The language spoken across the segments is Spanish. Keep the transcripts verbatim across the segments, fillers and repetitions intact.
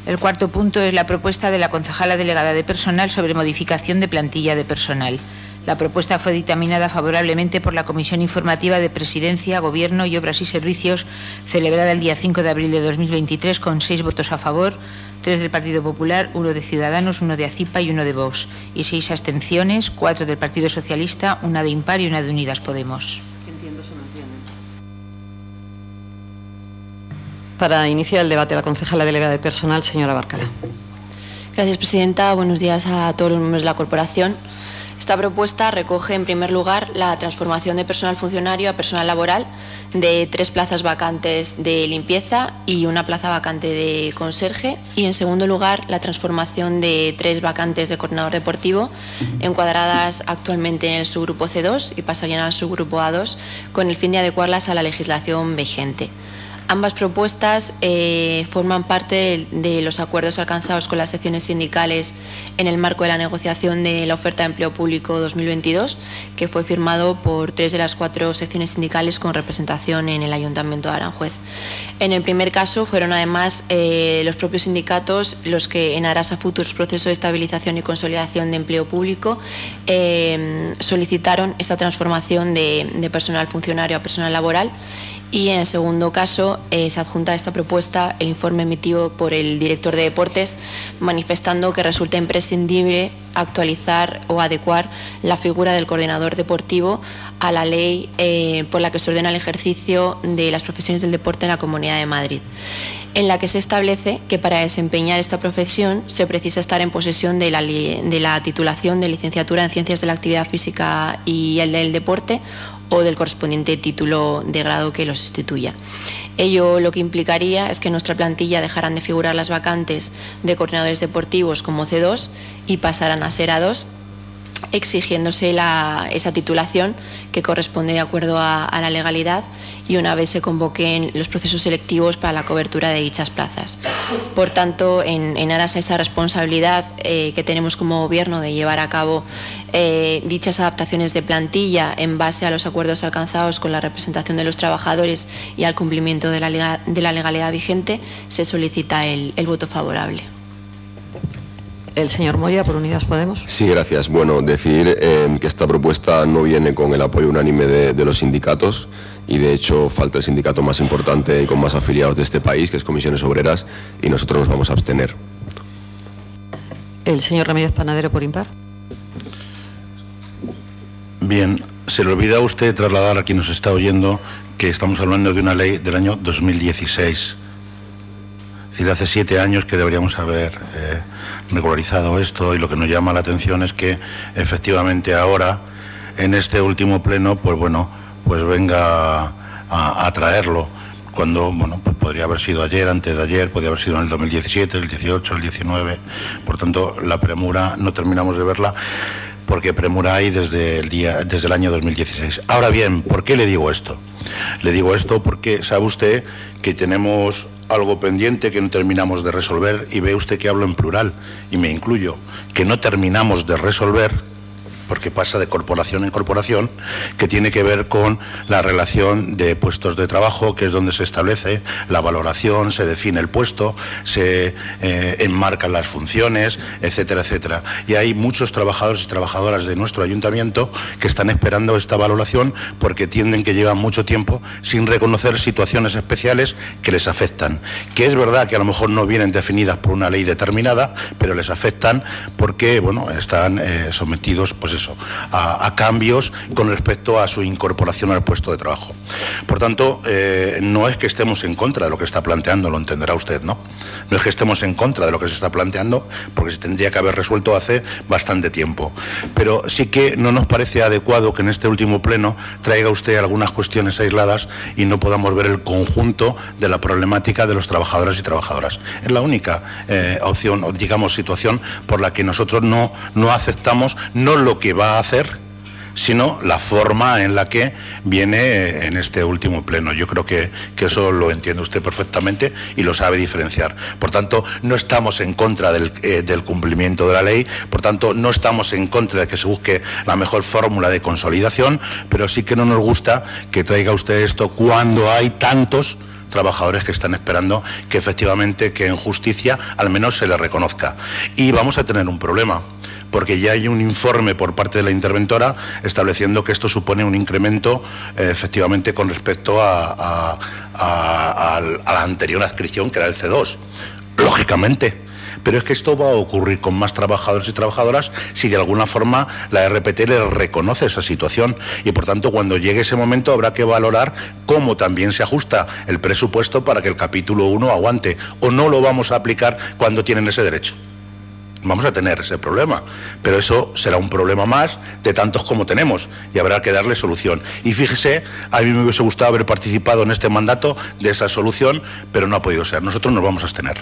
El cuarto punto es la propuesta de la concejala delegada de personal sobre modificación de plantilla de personal. La propuesta fue dictaminada favorablemente por la Comisión Informativa de Presidencia, Gobierno y Obras y Servicios, celebrada el día cinco de abril de dos mil veintitrés, con seis votos a favor, tres del Partido Popular, uno de Ciudadanos, uno de ACIPA y uno de Vox, y seis abstenciones, cuatro del Partido Socialista, una de Impar y una de Unidas Podemos. Entiendo se mantiene. Para iniciar el debate, la concejala delegada de personal, señora Bárcala. Gracias, presidenta. Buenos días a todos los miembros de la corporación. Esta propuesta recoge, en primer lugar, la transformación de personal funcionario a personal laboral de tres plazas vacantes de limpieza y una plaza vacante de conserje, y, en segundo lugar, la transformación de tres vacantes de coordinador deportivo encuadradas actualmente en el subgrupo C dos y pasarían al subgrupo A dos con el fin de adecuarlas a la legislación vigente. Ambas propuestas eh, forman parte de, de los acuerdos alcanzados con las secciones sindicales en el marco de la negociación de la oferta de empleo público dos mil veintidós, que fue firmado por tres de las cuatro secciones sindicales con representación en el Ayuntamiento de Aranjuez. En el primer caso fueron además eh, los propios sindicatos los que, en aras a futuros procesos de estabilización y consolidación de empleo público, eh, solicitaron esta transformación de, de personal funcionario a personal laboral. Y en el segundo caso eh, se adjunta a esta propuesta el informe emitido por el director de deportes, manifestando que resulta imprescindible actualizar o adecuar la figura del coordinador deportivo a la ley eh, por la que se ordena el ejercicio de las profesiones del deporte en la Comunidad de Madrid, en la que se establece que para desempeñar esta profesión se precisa estar en posesión de la, de la titulación de licenciatura en Ciencias de la Actividad Física y el del Deporte, o del correspondiente título de grado que lo sustituya. Ello lo que implicaría es que en nuestra plantilla dejarán de figurar las vacantes de coordinadores deportivos como C dos y pasarán a ser A dos, exigiéndose la, esa titulación que corresponde de acuerdo a, a la legalidad, y una vez se convoquen los procesos selectivos para la cobertura de dichas plazas. Por tanto, en, en aras a esa responsabilidad eh, que tenemos como Gobierno de llevar a cabo eh, dichas adaptaciones de plantilla en base a los acuerdos alcanzados con la representación de los trabajadores y al cumplimiento de la, de la legalidad vigente, se solicita el, el voto favorable. El señor Moya, por Unidas Podemos. Sí, gracias. Bueno, decir eh, que esta propuesta no viene con el apoyo unánime de, de los sindicatos, y de hecho falta el sindicato más importante y con más afiliados de este país, que es Comisiones Obreras, y nosotros nos vamos a abstener. El señor Ramírez Panadero, por Impar. Bien, se le olvida a usted trasladar a quien nos está oyendo que estamos hablando de una ley del año dos mil dieciséis. Es decir, hace siete años que deberíamos haber eh, regularizado esto, y lo que nos llama la atención es que efectivamente ahora, en este último pleno, pues bueno, pues venga a, a traerlo, cuando, bueno, pues podría haber sido ayer, antes de ayer, podría haber sido en el dos mil diecisiete, el dieciocho, el diecinueve, por tanto, la premura no terminamos de verla, porque premura hay desde el, día, desde el año dos mil dieciséis. Ahora bien, ¿por qué le digo esto? Le digo esto porque sabe usted que tenemos algo pendiente que no terminamos de resolver, y ve usted que hablo en plural, y me incluyo, que no terminamos de resolver, porque pasa de corporación en corporación, que tiene que ver con la relación de puestos de trabajo, que es donde se establece la valoración, se define el puesto, se eh, enmarcan las funciones, etcétera, etcétera. Y hay muchos trabajadores y trabajadoras de nuestro ayuntamiento que están esperando esta valoración, porque entienden que llevan mucho tiempo sin reconocer situaciones especiales que les afectan. Que es verdad que a lo mejor no vienen definidas por una ley determinada, pero les afectan porque, bueno, están eh, sometidos, pues eso, a, a cambios con respecto a su incorporación al puesto de trabajo. Por tanto, eh, no es que estemos en contra de lo que está planteando, lo entenderá usted, ¿no? No es que estemos en contra de lo que se está planteando, porque se tendría que haber resuelto hace bastante tiempo. Pero sí que no nos parece adecuado que en este último pleno traiga usted algunas cuestiones aisladas y no podamos ver el conjunto de la problemática de los trabajadores y trabajadoras. Es la única eh, opción, o digamos, situación por la que nosotros no, no aceptamos, no lo que que va a hacer, sino la forma en la que viene en este último pleno. Yo creo que, que eso lo entiende usted perfectamente y lo sabe diferenciar. Por tanto, no estamos en contra del, eh, del cumplimiento de la ley, por tanto, no estamos en contra de que se busque la mejor fórmula de consolidación, pero sí que no nos gusta que traiga usted esto cuando hay tantos trabajadores que están esperando que efectivamente, que en justicia al menos se les reconozca. Y vamos a tener un problema, porque ya hay un informe por parte de la interventora estableciendo que esto supone un incremento eh, efectivamente con respecto a, a, a, a, a la anterior adscripción, que era el C dos. Lógicamente. Pero es que esto va a ocurrir con más trabajadores y trabajadoras si de alguna forma la R P T les reconoce esa situación, y por tanto cuando llegue ese momento habrá que valorar cómo también se ajusta el presupuesto para que el capítulo uno aguante, o no lo vamos a aplicar cuando tienen ese derecho. Vamos a tener ese problema, pero eso será un problema más de tantos como tenemos y habrá que darle solución. Y fíjese, a mí me hubiese gustado haber participado en este mandato de esa solución, pero no ha podido ser. Nosotros nos vamos a abstener.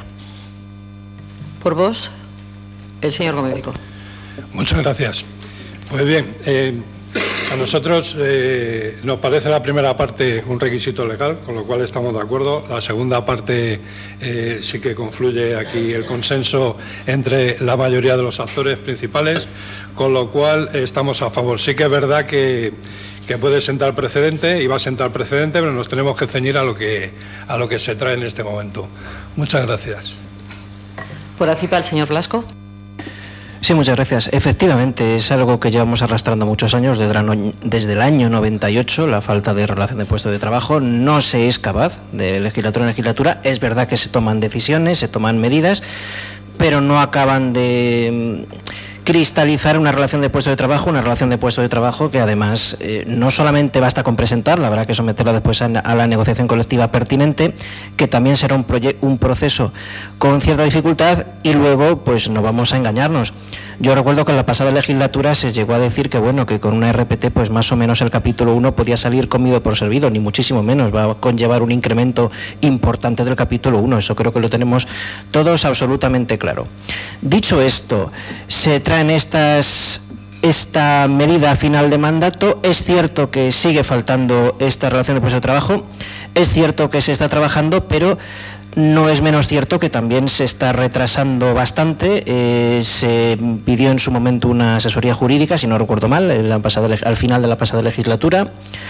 Por vos, el señor Gómez Vico. Muchas gracias. Pues bien, eh, a nosotros eh, nos parece la primera parte un requisito legal, con lo cual estamos de acuerdo. La segunda parte eh, sí que confluye aquí el consenso entre la mayoría de los actores principales, con lo cual eh, estamos a favor. Sí que es verdad que, que puede sentar precedente y va a sentar precedente, pero nos tenemos que ceñir a lo que, a lo que se trae en este momento. Muchas gracias. Por ACIPA, el señor Blasco. Sí, muchas gracias. Efectivamente, es algo que llevamos arrastrando muchos años, desde el año noventa y ocho, la falta de relación de puesto de trabajo. No se es capaz, de legislatura en legislatura. Es verdad que se toman decisiones, se toman medidas, pero no acaban de cristalizar una relación de puesto de trabajo, una relación de puesto de trabajo que además eh, no solamente basta con presentarla, habrá que someterla después a, a la negociación colectiva pertinente, que también será un, un proceso con cierta dificultad, y luego pues no vamos a engañarnos. Yo recuerdo que en la pasada legislatura se llegó a decir que bueno, que con una R P T pues más o menos el capítulo uno podía salir comido por servido, ni muchísimo menos, va a conllevar un incremento importante del capítulo uno, eso creo que lo tenemos todos absolutamente claro. Dicho esto, se traen estas esta medida final de mandato. Es cierto que sigue faltando esta relación de puesto de trabajo, es cierto que se está trabajando, pero no es menos cierto que también se está retrasando bastante. Eh, se pidió en su momento una asesoría jurídica, si no recuerdo mal, en la pasada, al final de la pasada legislatura.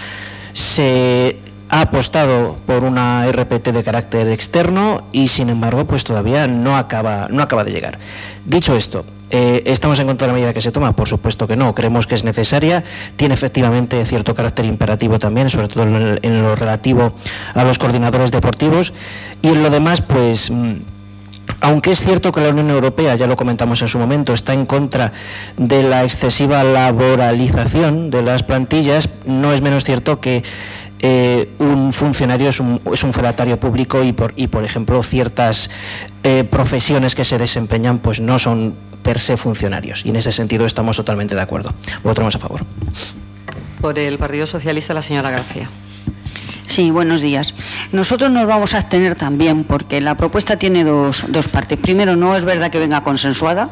Se ha apostado por una R P T de carácter externo y, sin embargo, pues todavía no acaba, no acaba de llegar. Dicho esto, eh, ¿estamos en contra de la medida que se toma? Por supuesto que no, creemos que es necesaria, tiene efectivamente cierto carácter imperativo también, sobre todo en, en lo relativo a los coordinadores deportivos, y en lo demás, pues aunque es cierto que la Unión Europea, ya lo comentamos en su momento, está en contra de la excesiva laboralización de las plantillas, no es menos cierto que Eh, un funcionario es un, es un fedatario público y por, y por ejemplo ciertas eh, profesiones que se desempeñan pues no son per se funcionarios, y en ese sentido estamos totalmente de acuerdo. Votamos a favor. Por el Partido Socialista, la señora García. Sí, buenos días. Nosotros nos vamos a abstener también porque la propuesta tiene dos, dos partes. Primero, no es verdad que venga consensuada.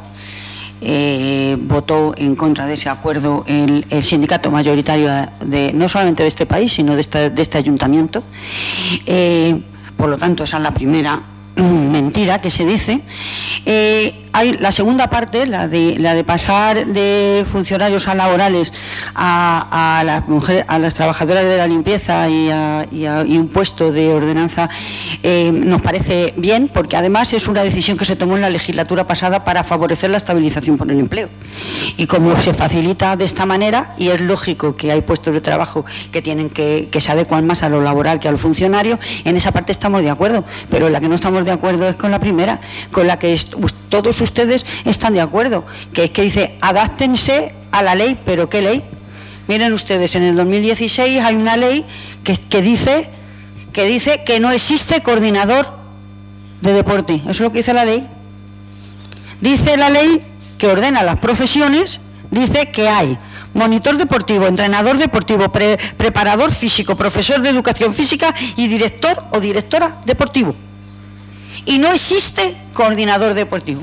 Eh, votó en contra de ese acuerdo el, el sindicato mayoritario de, no solamente de este país, sino de, esta, de este ayuntamiento. Eh, por lo tanto, esa es la primera mentira que se dice. Eh, hay la segunda parte, la de, la de pasar de funcionarios a laborales a, a, las mujeres, a las trabajadoras de la limpieza y, a, y, a, y un puesto de ordenanza, eh, nos parece bien, porque además es una decisión que se tomó en la legislatura pasada para favorecer la estabilización por el empleo. Y como se facilita de esta manera, y es lógico que hay puestos de trabajo que tienen que, que se adecuan más a lo laboral que a lo funcionario, en esa parte estamos de acuerdo, pero en la que no estamos de acuerdo es con la primera, con la que todos ustedes están de acuerdo, que es que dice adáptense a la ley. ¿Pero qué ley? Miren ustedes, en el dos mil dieciséis hay una ley que, que, dice, que dice que no existe coordinador de deporte. Eso es lo que dice la ley. Dice la ley que ordena las profesiones, dice que hay monitor deportivo, entrenador deportivo, pre, preparador físico, profesor de educación física y director o directora deportivo. Y no existe coordinador deportivo.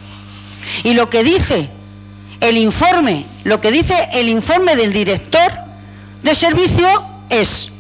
Y lo que dice el informe, lo que dice el informe del director de servicio es: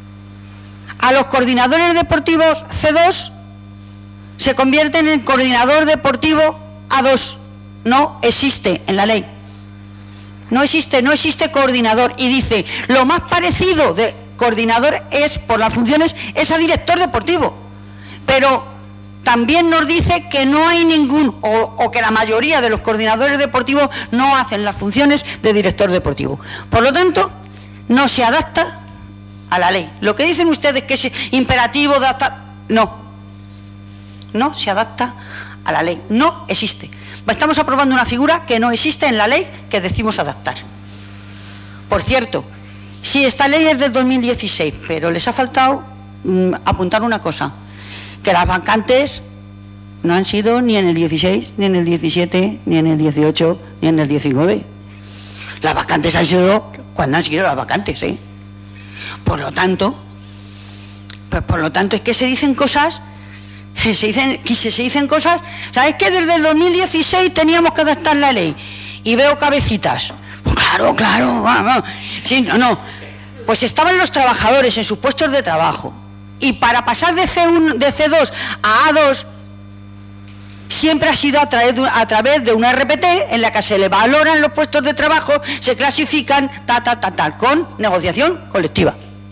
a los coordinadores deportivos C dos se convierten en coordinador deportivo A dos. No existe en la ley. No existe, no existe coordinador. Y dice, lo más parecido de coordinador es, por las funciones, es a director deportivo. Pero también nos dice que no hay ningún, o, o que la mayoría de los coordinadores deportivos no hacen las funciones de director deportivo. Por lo tanto, no se adapta a la ley. Lo que dicen ustedes que es imperativo de adaptar, no, no se adapta a la ley, no existe. Estamos aprobando una figura que no existe en la ley que decimos adaptar. Por cierto, sí, esta ley es del dos mil dieciséis, pero les ha faltado mmm, apuntar una cosa, que las vacantes no han sido ni en el dieciséis, ni en el diecisiete, ni en el dieciocho, ni en el diecinueve. Las vacantes han sido cuando han sido las vacantes, ¿eh? Por lo tanto, pues por lo tanto es que se dicen cosas, se dicen, se, se dicen cosas, ¿sabes que desde el dos mil dieciséis teníamos que adaptar la ley? Y veo cabecitas. Pues claro, claro, vamos. Sí, no, no. Pues estaban los trabajadores en sus puestos de trabajo. Y para pasar de C uno, de C dos a A dos, siempre ha sido a través, de, a través de una R P T en la que se le valoran los puestos de trabajo, se clasifican, ta, ta, ta, tal, con negociación colectiva.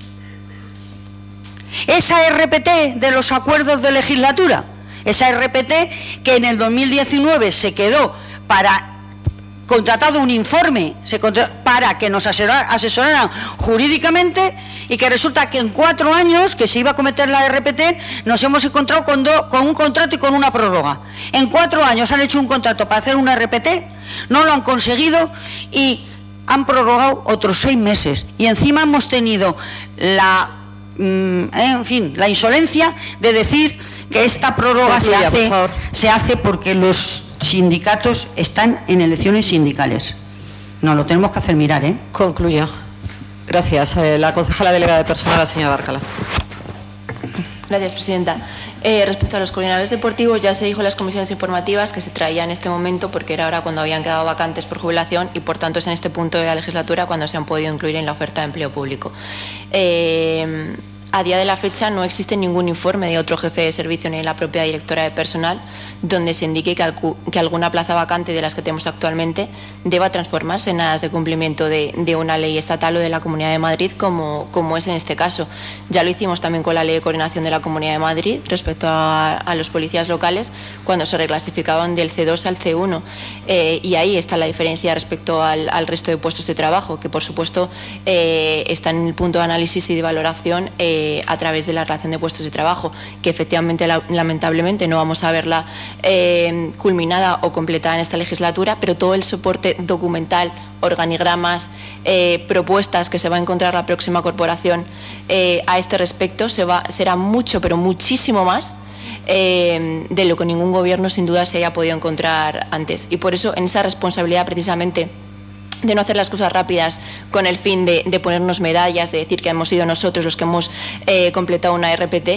Esa R P T de los acuerdos de legislatura, esa R P T que en el dos mil diecinueve se quedó para contratado un informe se contra, para que nos asesora, asesoraran jurídicamente, y que resulta que en cuatro años que se iba a cometer la R P T nos hemos encontrado con, do, con un contrato y con una prórroga. En cuatro años han hecho un contrato para hacer una R P T, no lo han conseguido y han prorrogado otros seis meses. Y encima hemos tenido la, mmm, en fin, la insolencia de decir que esta prórroga se hace, se hace porque los sindicatos están en elecciones sindicales. Nos lo tenemos que hacer mirar, ¿eh? Concluya. Gracias. Eh, la concejala delegada de personal, la señora Bárcala. Gracias, presidenta. Eh, respecto a los coordinadores deportivos, ya se dijo en las comisiones informativas que se traía en este momento porque era ahora cuando habían quedado vacantes por jubilación y por tanto es en este punto de la legislatura cuando se han podido incluir en la oferta de empleo público. Eh, A día de la fecha no existe ningún informe de otro jefe de servicio ni de la propia directora de personal donde se indique que, alcu que alguna plaza vacante de las que tenemos actualmente deba transformarse en aras de cumplimiento de, de una ley estatal o de la Comunidad de Madrid como, como es en este caso. Ya lo hicimos también con la Ley de Coordinación de la Comunidad de Madrid respecto a, a los policías locales cuando se reclasificaban del C dos al C uno eh, y ahí está la diferencia respecto al, al resto de puestos de trabajo que por supuesto eh, está en el punto de análisis y de valoración eh, a través de la relación de puestos de trabajo, que efectivamente la, lamentablemente no vamos a verla eh, culminada o completada en esta legislatura, pero todo el soporte documental, organigramas, eh, propuestas que se va a encontrar la próxima corporación eh, a este respecto se va, será mucho, pero muchísimo más eh, de lo que ningún gobierno sin duda se haya podido encontrar antes. Y por eso en esa responsabilidad precisamente de no hacer las cosas rápidas con el fin de, de ponernos medallas, de decir que hemos sido nosotros los que hemos eh, completado una R P T,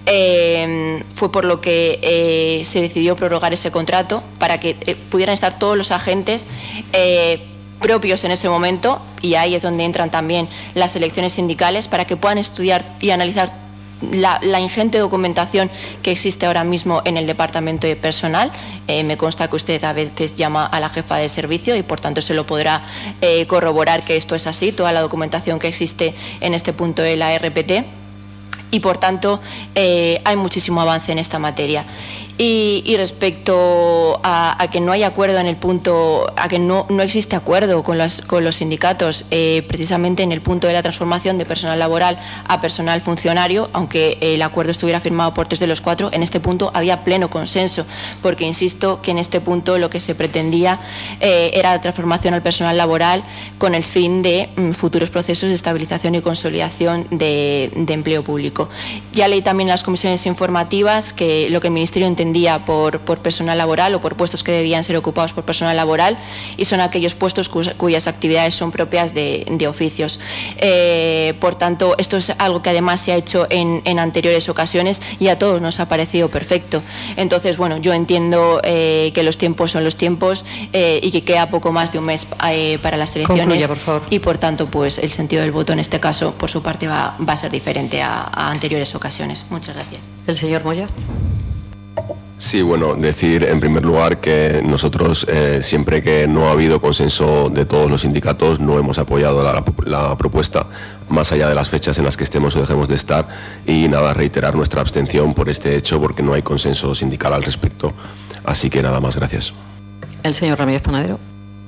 eh, fue por lo que eh, se decidió prorrogar ese contrato para que eh, pudieran estar todos los agentes eh, propios en ese momento, y ahí es donde entran también las elecciones sindicales, para que puedan estudiar y analizar La, la ingente documentación que existe ahora mismo en el departamento de personal. Eh, me consta que usted a veces llama a la jefa de servicio y por tanto se lo podrá eh, corroborar que esto es así, toda la documentación que existe en este punto de la R P T, y por tanto eh, hay muchísimo avance en esta materia. Y, y respecto a, a que no hay acuerdo en el punto, a que no, no existe acuerdo con, las, con los sindicatos, eh, precisamente en el punto de la transformación de personal laboral a personal funcionario, aunque el acuerdo estuviera firmado por tres de los cuatro, en este punto había pleno consenso, porque insisto que en este punto lo que se pretendía eh, era la transformación al personal laboral con el fin de mm, futuros procesos de estabilización y consolidación de, de empleo público. Ya leí también en las comisiones informativas que lo que el Ministerio entendía Por, por personal laboral o por puestos que debían ser ocupados por personal laboral, y son aquellos puestos cuyas, cuyas actividades son propias de, de oficios. Eh, por tanto, esto es algo que además se ha hecho en, en anteriores ocasiones y a todos nos ha parecido perfecto. Entonces, bueno, yo entiendo eh, que los tiempos son los tiempos eh, y que queda poco más de un mes eh, para las elecciones. Concluya, por favor. Y por tanto, pues el sentido del voto en este caso, por su parte, va, va a ser diferente a, a anteriores ocasiones. Muchas gracias. El señor Moya. Thank you. Sí, bueno, decir en primer lugar que nosotros eh, siempre que no ha habido consenso de todos los sindicatos no hemos apoyado la, la propuesta, más allá de las fechas en las que estemos o dejemos de estar, y nada, reiterar nuestra abstención por este hecho porque no hay consenso sindical al respecto. Así que nada más, gracias. El señor Ramírez Panadero.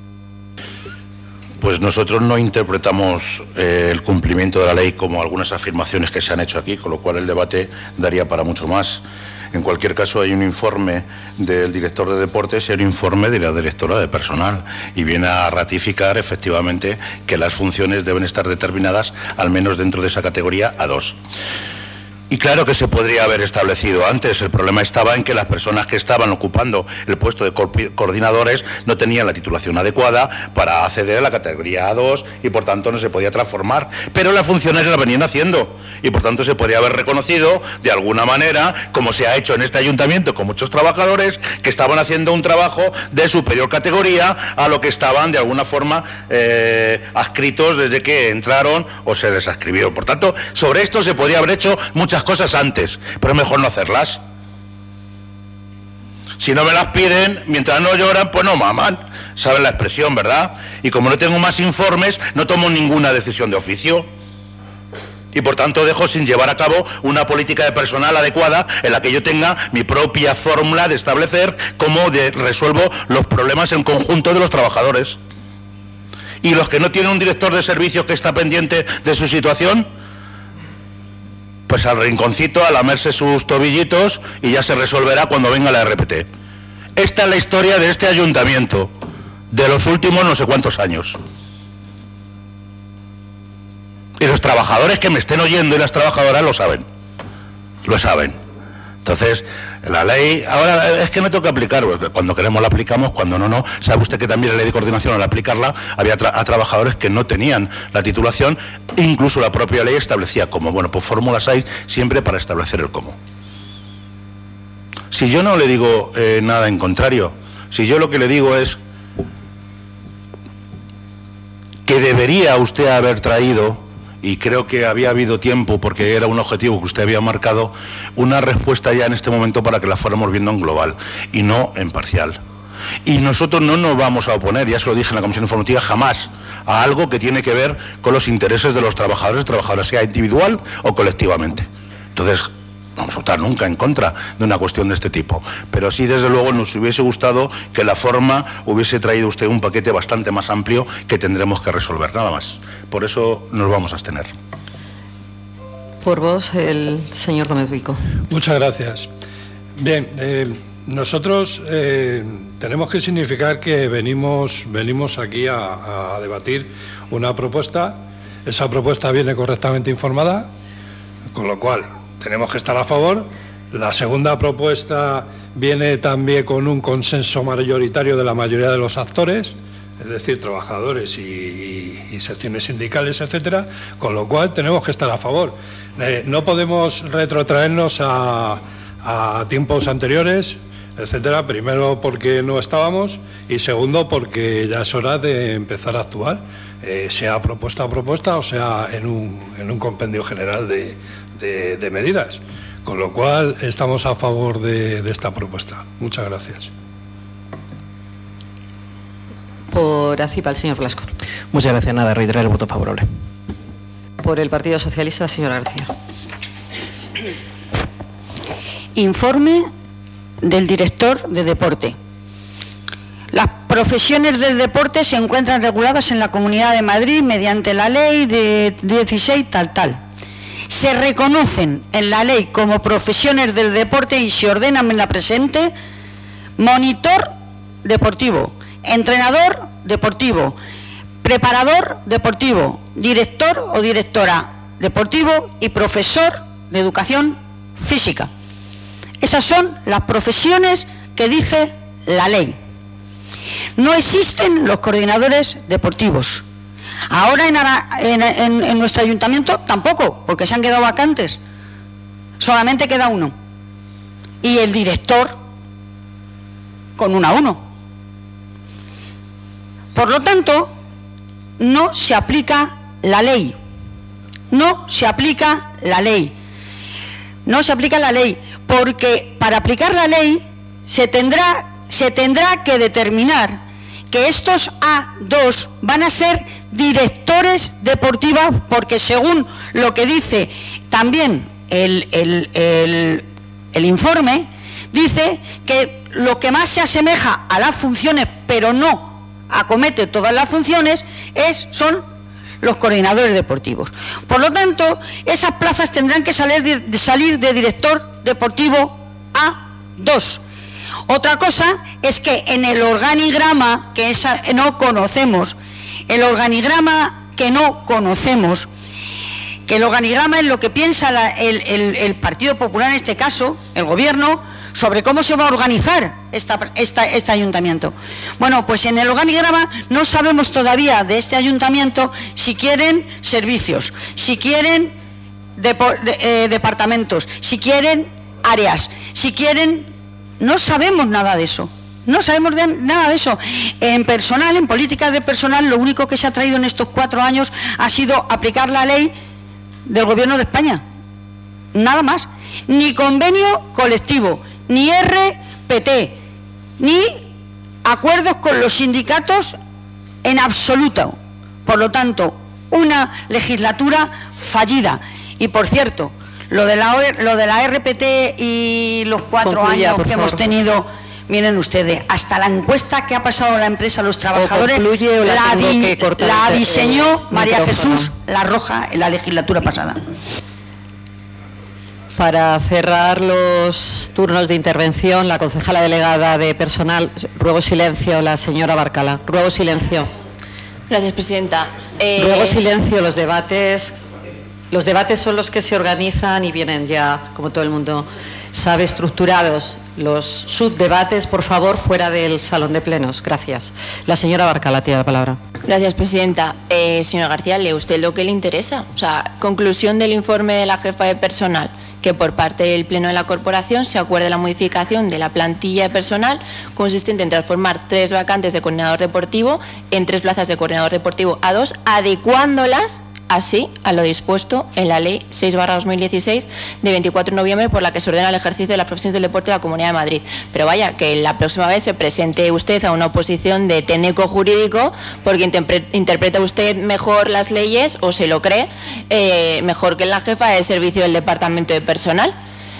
Pues nosotros no interpretamos eh, el cumplimiento de la ley como algunas afirmaciones que se han hecho aquí, con lo cual el debate daría para mucho más. En cualquier caso, hay un informe del director de deportes y un informe de la directora de personal, y viene a ratificar efectivamente que las funciones deben estar determinadas, al menos dentro de esa categoría, a dos. Y claro que se podría haber establecido antes. El problema estaba en que las personas que estaban ocupando el puesto de coordinadores no tenían la titulación adecuada para acceder a la categoría A dos y por tanto no se podía transformar. Pero las funcionarias la venían haciendo y por tanto se podría haber reconocido de alguna manera, como se ha hecho en este ayuntamiento con muchos trabajadores que estaban haciendo un trabajo de superior categoría a lo que estaban de alguna forma eh, adscritos desde que entraron o se desadscribió. Por tanto, sobre esto se podría haber hecho muchas cosas antes, pero es mejor no hacerlas. Si no me las piden, mientras no lloran, pues no maman. ¿Saben la expresión, verdad? Y como no tengo más informes, no tomo ninguna decisión de oficio. Y por tanto dejo sin llevar a cabo una política de personal adecuada en la que yo tenga mi propia fórmula de establecer cómo de, resuelvo los problemas en conjunto de los trabajadores. Y los que no tienen un director de servicios que está pendiente de su situación, pues al rinconcito, a lamerse sus tobillitos y ya se resolverá cuando venga la R P T. Esta es la historia de este ayuntamiento, de los últimos no sé cuántos años. Y los trabajadores que me estén oyendo y las trabajadoras lo saben, lo saben. Entonces, la ley, ahora es que me toca aplicar, cuando queremos la aplicamos, cuando no, no. Sabe usted que también la ley de coordinación al aplicarla había tra a trabajadores que no tenían la titulación, incluso la propia ley establecía cómo. Bueno, pues fórmulas hay siempre para establecer el cómo. Si yo no le digo eh, nada en contrario, si yo lo que le digo es que debería usted haber traído, y creo que había habido tiempo, porque era un objetivo que usted había marcado, una respuesta ya en este momento para que la fuéramos viendo en global y no en parcial. Y nosotros no nos vamos a oponer, ya se lo dije en la Comisión Informativa, jamás a algo que tiene que ver con los intereses de los trabajadores y trabajadoras, sea individual o colectivamente. Entonces, no vamos a votar nunca en contra de una cuestión de este tipo, pero sí, desde luego, nos hubiese gustado que la forma hubiese traído usted un paquete bastante más amplio que tendremos que resolver, nada más. Por eso nos vamos a abstener. Por vos, el señor Gómez Vico. Muchas gracias. Bien, eh, nosotros eh, tenemos que significar que venimos, venimos aquí a, a debatir una propuesta. Esa propuesta viene correctamente informada, con lo cual tenemos que estar a favor. La segunda propuesta viene también con un consenso mayoritario de la mayoría de los actores, es decir, trabajadores y, y, y secciones sindicales, etcétera, con lo cual tenemos que estar a favor. Eh, no podemos retrotraernos a, a tiempos anteriores, etcétera, primero porque no estábamos y segundo porque ya es hora de empezar a actuar, eh, sea propuesta a propuesta o sea en un, en un compendio general de De, de medidas, con lo cual estamos a favor de, de esta propuesta. Muchas gracias. Por ACIPA, el señor Blasco. Muchas gracias. Nada, reiterar el voto favorable. Por el Partido Socialista, la señora García. Informe del director de deporte. Las profesiones del deporte se encuentran reguladas en la Comunidad de Madrid mediante la ley de dieciséis tal tal. Se reconocen en la ley como profesiones del deporte y se ordenan en la presente: monitor deportivo, entrenador deportivo, preparador deportivo, director o directora deportivo y profesor de educación física. Esas son las profesiones que dice la ley. No existen los coordinadores deportivos. Ahora en, en, en, en nuestro ayuntamiento tampoco, porque se han quedado vacantes. Solamente queda uno. Y el director con una uno. Por lo tanto, no se aplica la ley. No se aplica la ley. No se aplica la ley, porque para aplicar la ley se tendrá, se tendrá que determinar que estos A dos van a ser directores deportivos, porque según lo que dice también el, el, el, el informe, dice que lo que más se asemeja a las funciones, pero no acomete todas las funciones, es, son los coordinadores deportivos. Por lo tanto, esas plazas tendrán que salir de, de, salir de director deportivo A dos. Otra cosa es que en el organigrama, que esa, no conocemos, el organigrama que no conocemos, que el organigrama es lo que piensa la, el, el, el Partido Popular, en este caso, el Gobierno, sobre cómo se va a organizar esta, esta, este ayuntamiento. Bueno, pues en el organigrama no sabemos todavía de este ayuntamiento si quieren servicios, si quieren depo, de, eh, departamentos, si quieren áreas, si quieren... No sabemos nada de eso, no sabemos de, nada de eso. En personal, en políticas de personal, lo único que se ha traído en estos cuatro años ha sido aplicar la ley del Gobierno de España. Nada más. Ni convenio colectivo, ni R P T, ni acuerdos con los sindicatos en absoluto. Por lo tanto, una legislatura fallida. Y por cierto, lo de la, lo de la R P T y los cuatro Concluya, años que favor. hemos tenido, miren ustedes, hasta la encuesta que ha pasado la empresa a los trabajadores, o o la, la, di, la diseñó María Jesús La Roja en la legislatura pasada. Para cerrar los turnos de intervención, la concejala delegada de personal, ruego silencio, la señora Barcala. Ruego silencio. Gracias, presidenta. Eh... Ruego silencio, los debates... Los debates son los que se organizan y vienen ya, como todo el mundo sabe, estructurados. Los subdebates, por favor, fuera del salón de plenos. Gracias. La señora Barcala tiene la palabra. Gracias, presidenta. Eh, señora García, ¿lee usted lo que le interesa? O sea, conclusión del informe de la jefa de personal, que por parte del Pleno de la Corporación se acuerde la modificación de la plantilla de personal consistente en transformar tres vacantes de coordinador deportivo en tres plazas de coordinador deportivo A dos, adecuándolas así a lo dispuesto en la Ley seis barra dos mil dieciséis de veinticuatro de noviembre por la que se ordena el ejercicio de las profesiones del deporte de la Comunidad de Madrid. Pero vaya, que la próxima vez se presente usted a una oposición de técnico jurídico porque interpreta usted mejor las leyes o se lo cree eh, mejor que la jefa de servicio del Departamento de Personal.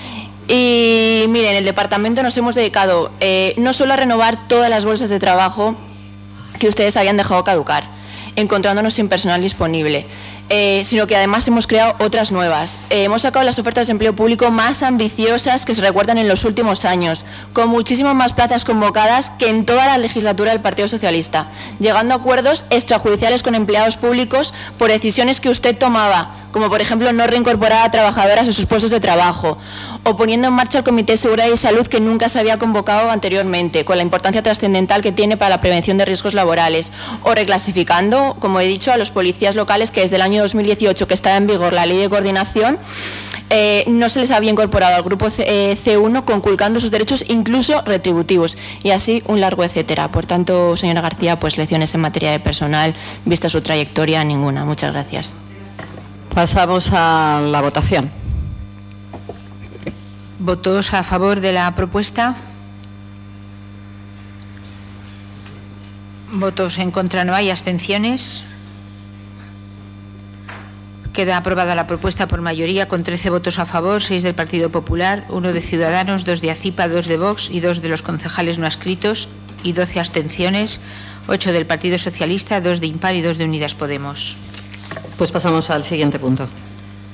Y miren, en el departamento nos hemos dedicado eh, no solo a renovar todas las bolsas de trabajo que ustedes habían dejado caducar, encontrándonos sin personal disponible, Eh, sino que además hemos creado otras nuevas. Eh, hemos sacado las ofertas de empleo público más ambiciosas que se recuerdan en los últimos años, con muchísimas más plazas convocadas que en toda la legislatura del Partido Socialista, llegando a acuerdos extrajudiciales con empleados públicos por decisiones que usted tomaba, como por ejemplo no reincorporar a trabajadoras a sus puestos de trabajo, o poniendo en marcha el Comité de Seguridad y Salud que nunca se había convocado anteriormente, con la importancia trascendental que tiene para la prevención de riesgos laborales, o reclasificando, como he dicho, a los policías locales que desde el año dos mil dieciocho, que estaba en vigor la ley de coordinación, eh, no se les había incorporado al grupo C uno, conculcando sus derechos incluso retributivos, y así un largo etcétera. Por tanto, señora García, pues lecciones en materia de personal, vista su trayectoria, ninguna. Muchas gracias. Pasamos a la votación. ¿Votos a favor de la propuesta? ¿Votos en contra no hay? ¿Abstenciones? Queda aprobada la propuesta por mayoría con trece votos a favor, seis del Partido Popular, uno de Ciudadanos, dos de ACIPA, dos de Vox y dos de los concejales no adscritos y doce abstenciones, ocho del Partido Socialista, dos de Impar y dos de Unidas Podemos. Pues pasamos al siguiente punto.